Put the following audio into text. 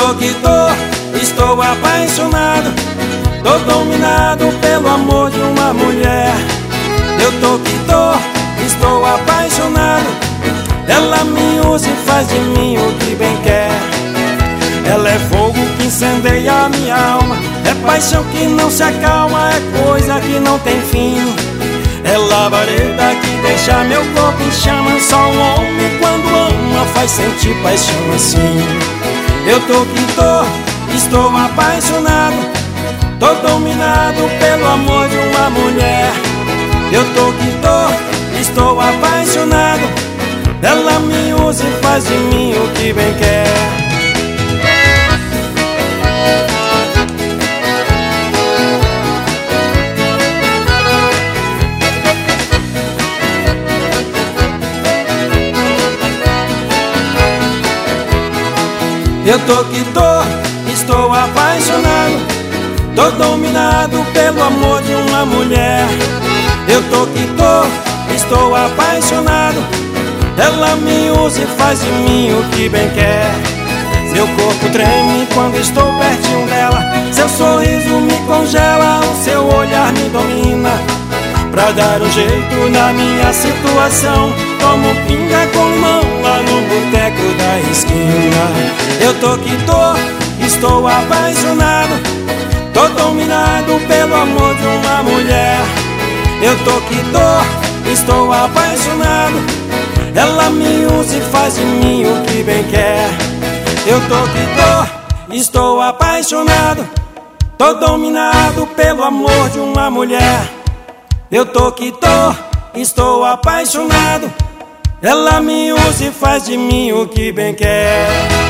tô que tô, estou apaixonado, tô dominado pelo amor de uma mulher. Eu tô que tô, estou apaixonado, ela me usa e faz de mim o que bem quer. Ela é fogo que incendeia a minha alma, é paixão que não se acalma, é coisa que não tem fim. É labareda que deixa meu corpo em chama, só um homem quando ama faz sentir paixão assim. Eu tô que tô, estou apaixonado, tô dominado pelo amor de uma mulher. Eu tô que tô, estou apaixonado, ela me usa e faz de mim o que bem quer. Eu tô que tô, estou apaixonado, tô dominado pelo amor de uma mulher. Eu tô que tô, estou apaixonado, ela me usa e faz de mim o que bem quer. Meu corpo treme quando estou pertinho dela, seu sorriso me congela, o seu olhar me domina. Pra dar um jeito na minha situação, tomo pinga com limão lá no boteco da esquina. Eu tô que tô, estou apaixonado, tô dominado pelo amor de uma mulher. Eu tô que tô, estou apaixonado, ela me usa e faz de mim o que bem quer. Eu tô que tô, estou apaixonado, tô dominado pelo amor de uma mulher. Eu tô que tô, estou apaixonado, ela me usa e faz de mim o que bem quer.